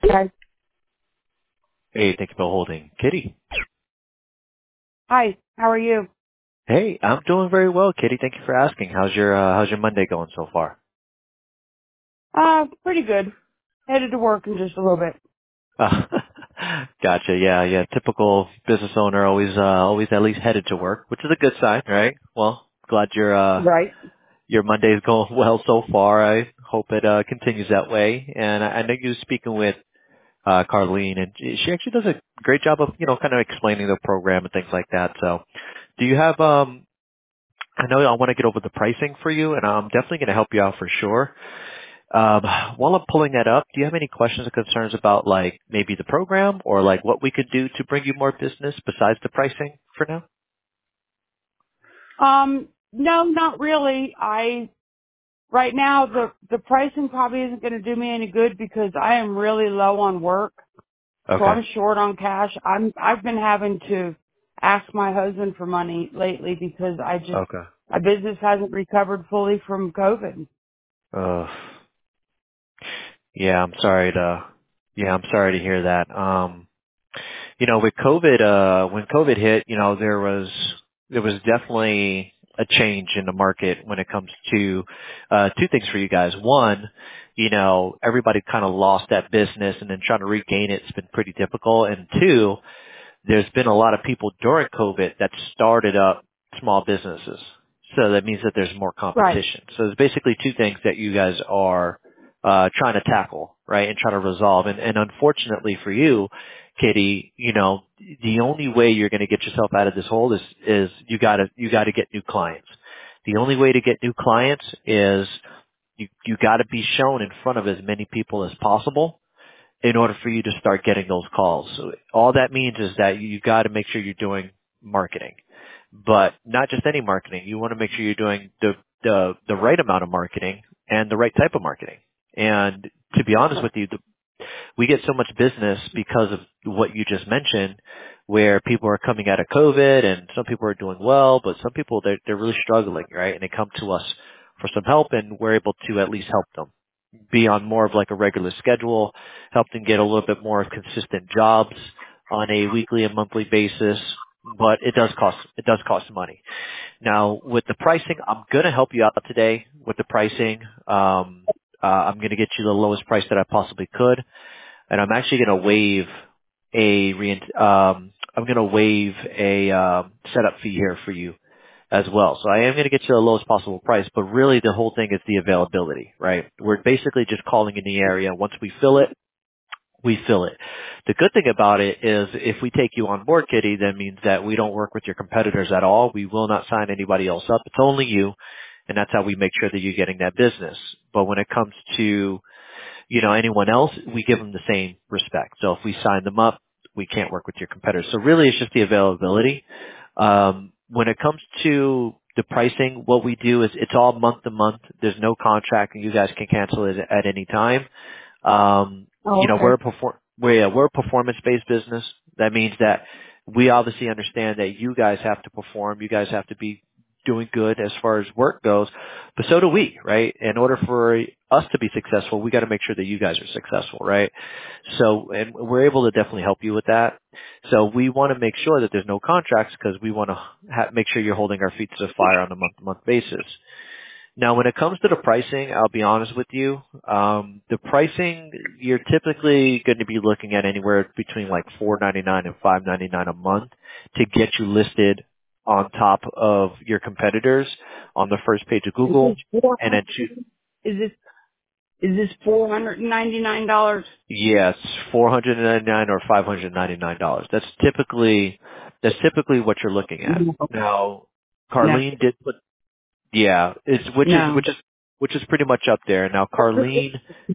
Hi. Hey, thank you for holding. Kitty. Hi. How are you? Hey, I'm doing very well, Kitty. Thank you for asking. How's your Monday going so far? Pretty good. Headed to work in just a little bit. Uh, gotcha. Yeah. Typical business owner, always at least headed to work, which is a good sign, right? Well, glad Right. your Monday is going well so far. I hope it continues that way. And I know you're speaking with Carlene, and she actually does a great job of kind of explaining the program and things like that. So, do you have I know I want to get over the pricing for you, and I'm definitely going to help you out for sure. Um, while I'm pulling that up, do you have any questions or concerns about like maybe the program or like what we could do to bring you more business besides the pricing for now? No, not really. Right now the pricing probably isn't going to do me any good because I am really low on work. So Okay. I'm short on cash. I've been having to ask my husband for money lately because Okay. my business hasn't recovered fully from COVID. Uh, yeah, I'm sorry to hear that. With COVID, when COVID hit, there was definitely a change in the market when it comes to two things for you guys. One, everybody kind of lost that business and then trying to regain it's been pretty difficult. And two, there's been a lot of people during COVID that started up small businesses. So that means that there's more Right. competition. So there's basically two things that you guys are trying to tackle, right, and trying to resolve. And unfortunately for you, Kitty, the only way you're going to get yourself out of this hole is you gotta get new clients. The only way to get new clients is you gotta be shown in front of as many people as possible in order for you to start getting those calls. So all that means is that you got to make sure you're doing marketing, but not just any marketing. You want to make sure you're doing the right amount of marketing and the right type of marketing. And to be honest with you, we get so much business because of what you just mentioned, where people are coming out of COVID and some people are doing well, but some people they're really struggling, right? And they come to us for some help, and we're able to at least help them be on more of like a regular schedule, help them get a little bit more consistent jobs on a weekly and monthly basis. But it does cost money. Now with the pricing, I'm gonna help you out today with the pricing. I'm gonna get you the lowest price that I possibly could, and I'm actually gonna waive a setup fee here for you as well. So I am going to get you the lowest possible price, but really the whole thing is the availability, right? We're basically just calling in the area. Once we fill it, we fill it. The good thing about it is if we take you on board, Kitty, that means that we don't work with your competitors at all. We will not sign anybody else up. It's only you. And that's how we make sure that you're getting that business. But when it comes to anyone else, we give them the same respect. So if we sign them up, we can't work with your competitors. So really it's just the availability. When it comes to the pricing, what we do is it's all month to month. There's no contract and you guys can cancel it at any time. Oh, We're okay. we're a performance-based business. That means that we obviously understand that you guys have to perform. You guys have to be doing good as far as work goes, but so do we, right? In order for us to be successful, we got to make sure that you guys are successful, right? So, and we're able to definitely help you with that. So we want to make sure that there's no contracts because we want to make sure you're holding our feet to the fire on a month-to-month basis. Now, when it comes to the pricing, I'll be honest with you. The pricing, you're typically going to be looking at anywhere between like $4.99 and $5.99 a month to get you listed on top of your competitors on the first page of Is this Google. four And then, is this is this $499? yes, $499 or $599. That's typically what you're looking at. No. Now, No. Carlene did put, yeah, it's No. which is pretty much up there. Now, Carlene,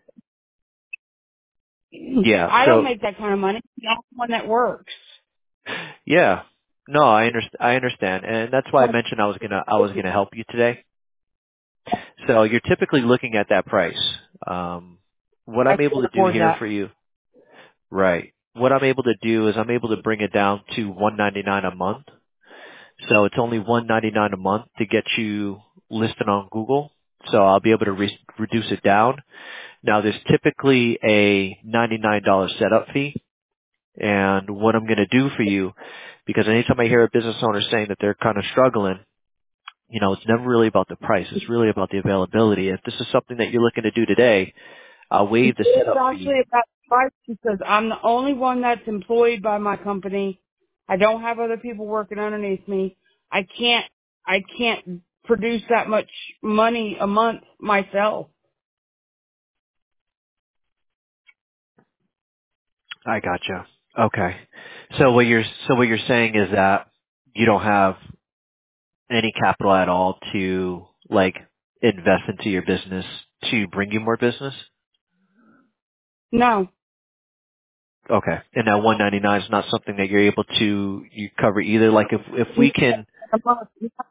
yeah. I don't So make that kind of money. That's one that works. yeah, no, I understand, and that's why I mentioned I was gonna help you today. So you're typically looking at that price. What I I'm able can't to do afford here that. for you, right? What I'm able to do is I'm able to bring it down to 199 a month. So it's only 199 a month to get you listed on Google. So I'll be able to reduce it down. Now, there's typically a $99 setup fee. And what I'm going to do for you, because anytime I hear a business owner saying that they're kind of struggling, it's never really about the price. It's really about the availability. If this is something that you're looking to do today, I'll waive the It's setup fee. actually about price because I'm the only one that's employed by my company. I don't have other people working underneath me. I can't produce that much money a month myself. I gotcha. Okay. So what you're saying is that you don't have any capital at all to like invest into your business to bring you more business? No. Okay. And that 199 is not something that you're able to you cover either. Like if we can, A month.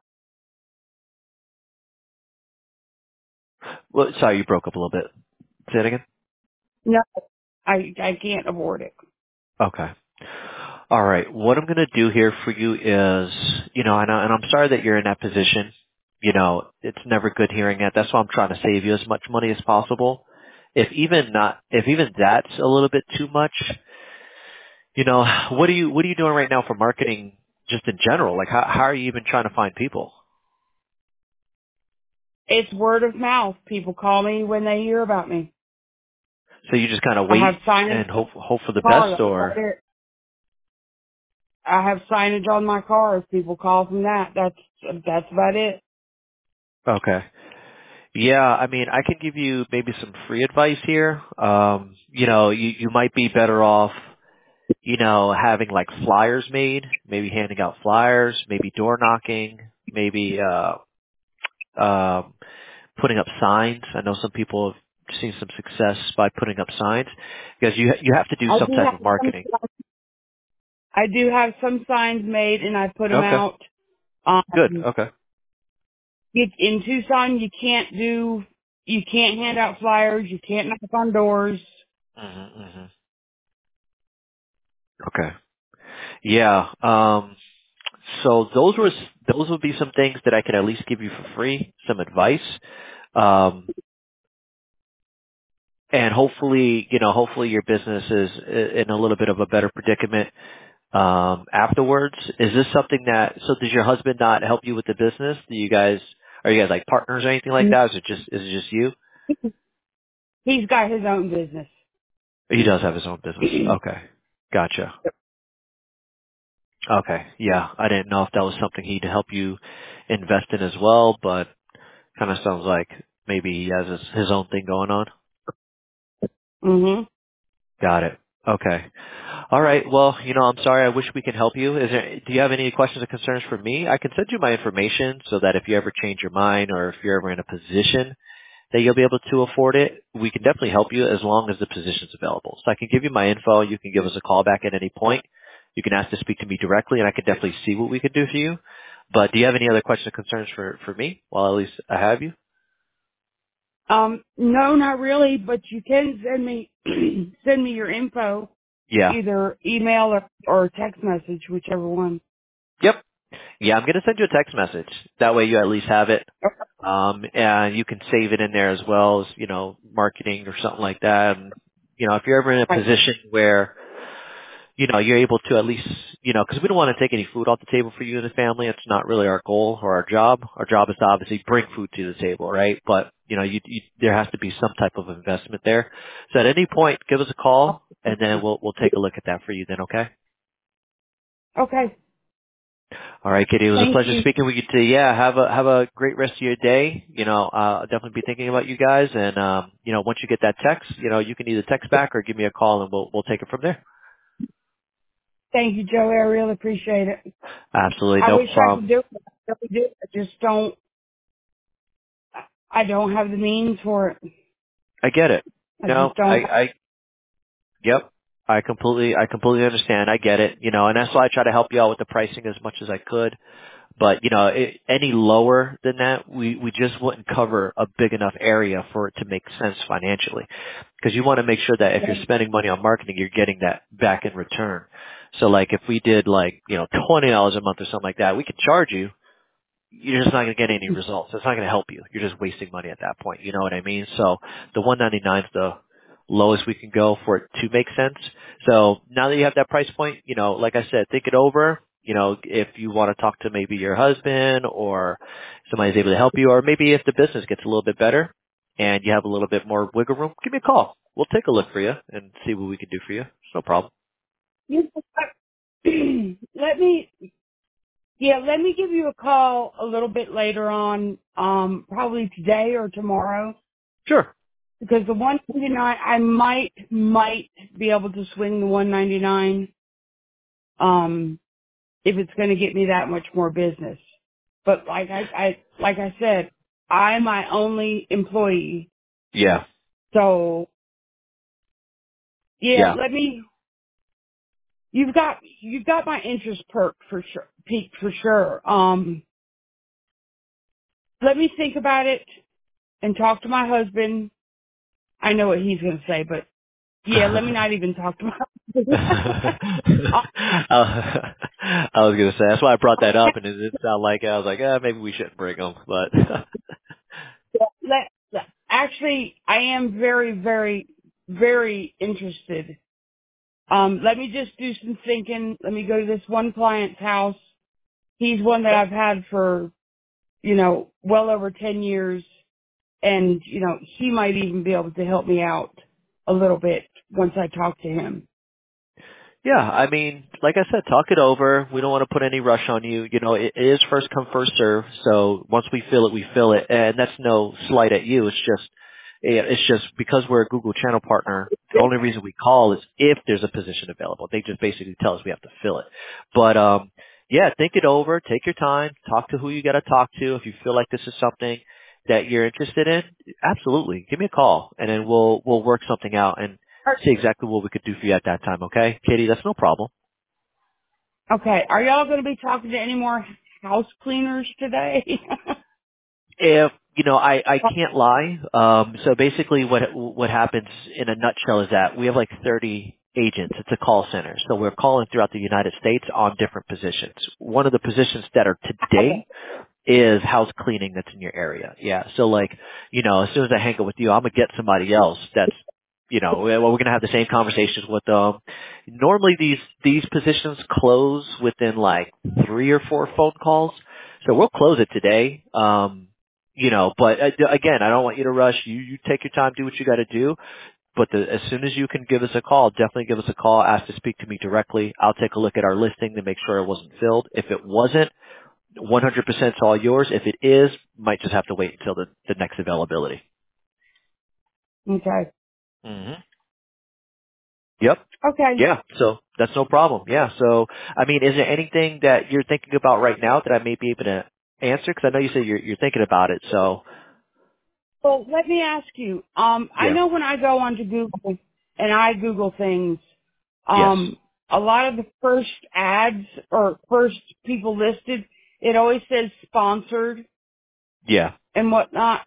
well, sorry, you broke up a little bit. Say it again. No, I can't afford it. Okay. All right. What I'm going to do here for you is, and I'm sorry that you're in that position. It's never good hearing it. That's why I'm trying to save you as much money as possible. If even that's a little bit too much, what are you doing right now for marketing just in general? Like how are you even trying to find people? It's word of mouth. People call me when they hear about me. So you just kind of I have wait signage and hope for the on my car. best, or I have signage on my car. If people call from that, that's about it. okay. Yeah, I mean, I can give you maybe some free advice here. You might be better off, having like flyers made, maybe handing out flyers, maybe door knocking, maybe um putting up signs. I know some people have seen some success by putting up signs because you have to do I some do type have of some. marketing. I do have some signs made, and I put them Okay. out. Good. Okay. In Tucson, you can't hand out flyers. You can't knock on doors. hmm Okay. Yeah. So those would be some things that I could at least give you for free, some advice. Um, and hopefully your business is in a little bit of a better predicament afterwards. Is this something so does your husband not help you with the business? Are you guys like partners or anything like that? Is it just you? He's got his own business. He does have his own business. Okay. Gotcha. Okay. Yeah. I didn't know if that was something he'd help you invest in as well, but kind of sounds like maybe he has his own thing going on. Mhm. Got it. Okay. All right. Well, I'm sorry. I wish we could help you. Do you have any questions or concerns for me? I can send you my information so that if you ever change your mind or if you're ever in a position that you'll be able to afford it, we can definitely help you as long as the position's available. So I can give you my info. You can give us a call back at any point. You can ask to speak to me directly, and I can definitely see what we can do for you. But do you have any other questions or concerns for me? Well, at least I have you. No, not really, but you can send me send me your info, Yeah. either email or text message, whichever one. Yep. Yeah, I'm going to send you a text message. That way you at least have it. And you can save it in there as well as, marketing or something like that. And, if you're ever in a Right. position where, you're able to at least, because we don't want to take any food off the table for you and the family. It's not really our goal or our job. Our job is to obviously bring food to the table, right? But, there has to be some type of investment there. So at any point, give us a call and then we'll take a look at that for you then, okay? Okay. All right, Kitty. It was a Thank pleasure you. speaking with you today. Yeah, have a great rest of your day. I'll definitely be thinking about you guys. And once you get that text, you can either text back or give me a call, and we'll take it from there. Thank you, Joey. I really appreciate it. Absolutely, I no wish I could problem. do it. I really do. I just don't. I don't have the means for it. I get it. I just don't. Yep. I completely understand. I get it. And that's why I try to help you out with the pricing as much as I could. But, any lower than that, we just wouldn't cover a big enough area for it to make sense financially. Because you want to make sure that if you're spending money on marketing, you're getting that back in return. So like if we did like, $20 a month or something like that, we could charge you, you're just not going to get any results. It's not going to help you. You're just wasting money at that point. You know what I mean? So the 199 is the lowest we can go for it to make sense. So now that you have that price point, like I said, think it over. If you want to talk to maybe your husband or somebody's able to help you, or maybe if the business gets a little bit better and you have a little bit more wiggle room, give me a call. We'll take a look for you and see what we can do for you. It's no problem. Let me give you a call a little bit later on, probably today or tomorrow, Sure. because the 199, I might be able to swing the 199, if it's going to get me that much more business. But like I said, I'm my only employee. Yeah. So Yeah. you've got my interest peaked for sure. Let me think about it and talk to my husband. I know what he's going to say, but yeah, let me not even talk to my husband. I was gonna say that's why I brought that up, and it didn't sound like it. I was like, maybe we shouldn't bring them, but Actually, I am very, very, very interested. Let me just do some thinking. Let me go to this one client's house. He's one that I've had for, well over 10 years. And, he might even be able to help me out a little bit once I talk to him. yeah, I mean, like I said, talk it over. We don't want to put any rush on you. It is first come, first serve. So once we fill it, we fill it. And that's no slight at you. It's just because we're a Google channel partner, the only reason we call is if there's a position available. They just basically tell us we have to fill it. But, yeah, think it over. Take your time. Talk to who you got to talk to. If you feel like this is something that you're interested in, absolutely. Give me a call and then we'll work something out and see exactly what we could do for you at that time, okay? Katie, that's no problem. Okay. Are y'all going to be talking to any more house cleaners today? If, I can't lie. So basically what happens in a nutshell is that we have like 30 agents. It's a call center. So we're calling throughout the United States on different positions. One of the positions that are today is house cleaning that's in your area. Yeah. So like, as soon as I hang out with you, I'm going to get somebody else that's, we're going to have the same conversations with them. Normally these positions close within like 3 or 4 phone calls. So we'll close it today. But again, I don't want you to rush. You take your time, do what you got to do. But as soon as you can give us a call, definitely give us a call. Ask to speak to me directly. I'll take a look at our listing to make sure it wasn't filled. If it wasn't, 100% is all yours. If it is, might just have to wait until the next availability. Okay. hmm Yep. Okay. Yeah. So that's no problem. Yeah. So, I mean, is there anything that you're thinking about right now that I may be able to answer? Because I know you said you're thinking about it. So, Well, let me ask you. I yeah. know when I go onto Google and I Google things, Yes. a lot of the first ads or first people listed, it always says sponsored Yeah. and whatnot.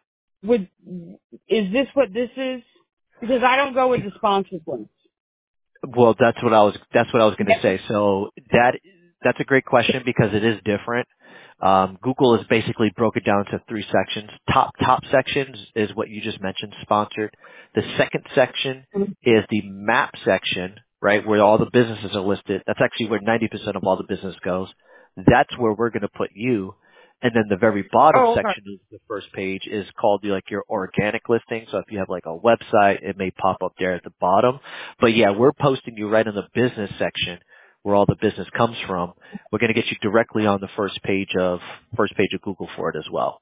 Is this what this is? Because I don't go with the sponsored ones. Well, that's what I was going to say. So that's a great question because it is different. Google has basically broken down to 3 sections. Top sections is what you just mentioned, sponsored. The second section is the map section, right, where all the businesses are listed. That's actually where 90% of all the business goes. That's where we're going to put you. And then the very bottom Oh, okay. section of the first page is called like your organic listing. So if you have like a website, it may pop up there at the bottom. But yeah, we're posting you right in the business section where all the business comes from. We're going to get you directly on the first page of Google for it as well.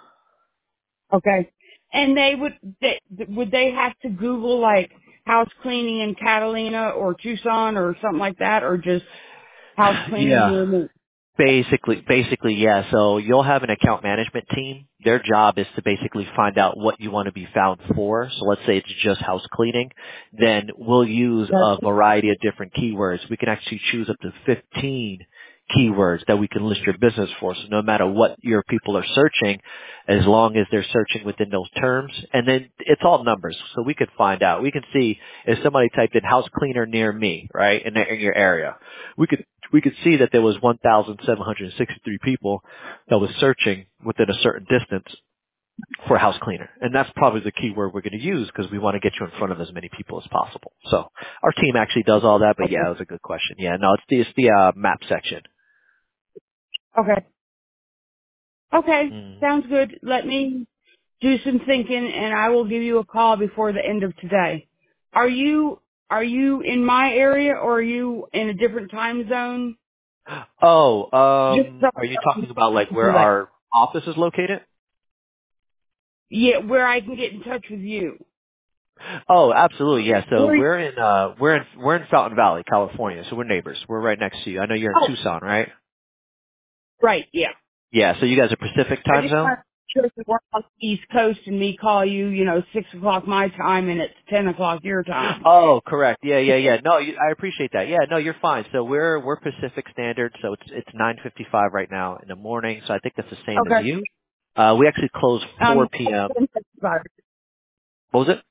Okay. And would they have to Google like house cleaning in Catalina or Tucson or something like that, or just house cleaning Yeah. near me? Basically, yeah. So you'll have an account management team. Their job is to basically find out what you want to be found for. So let's say it's just house cleaning. Then we'll use Yes. a variety of different keywords. We can actually choose up to 15 keywords that we can list your business for. So no matter what your people are searching, as long as they're searching within those terms, and then it's all numbers. So we could find out. We can see if somebody typed in house cleaner near me, right, in your area. we could see that there was 1,763 people that was searching within a certain distance for a house cleaner. And that's probably the key word we're going to use because we want to get you in front of as many people as possible. So our team actually does all that, but yeah, Okay. it was a good question. Yeah, no, it's the map section. Okay. Okay. Mm. Sounds good. Let me do some thinking and I will give you a call before the end of today. Are you in my area or are you in a different time zone? Oh, Just so are you talking about like where for that. our office is located? Yeah, where I can get in touch with you. Oh, absolutely. Yeah. So Where, we're in Fountain Valley, California. So we're neighbors. We're right next to you. I know you're in oh, Tucson, right? right, yeah. Yeah. So you guys are Pacific I time just zone? want to sure we're on the East Coast and me call you, 6 o'clock my time and it's 10 o'clock your time. Oh, correct. Yeah. No, I appreciate that. Yeah, no, you're fine. So we're Pacific Standard, so it's 9:55 right now in the morning. So I think that's the same as Okay. you. We actually close 4 p.m. 10:55. What was it?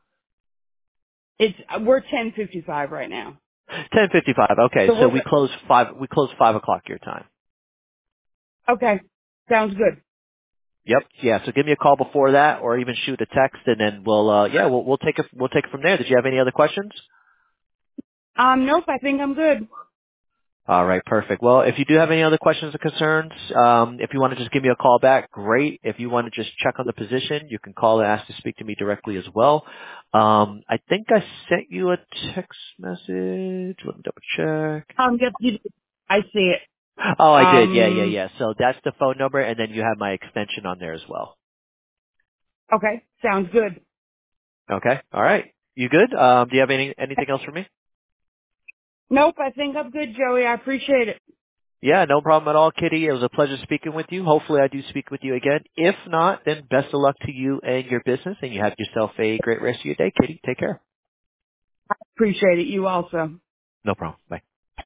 We're 10:55 right now. 10:55. Okay, So so we're we close 5. We close 5 o'clock your time. okay. Sounds good. Yep. Yeah. So give me a call before that, or even shoot a text, and then we'll take it from there. Did you have any other questions? Nope, I think I'm good. All right, perfect. Well, if you do have any other questions or concerns, if you want to just give me a call back, great. If you want to just check on the position, you can call and ask to speak to me directly as well. I think I sent you a text message. Let me double check. Yep, I see it. Oh, I did. Um, Yeah. So that's the phone number, and then you have my extension on there as well. okay, sounds good. Okay. All right. You good? Do you have anything else for me? Nope, I think I'm good, Joey. I appreciate it. Yeah, no problem at all, Kitty. It was a pleasure speaking with you. Hopefully I do speak with you again. If not, then best of luck to you and your business, and you have yourself a great rest of your day, Kitty. Take care. Appreciate it. You also. No problem. Bye.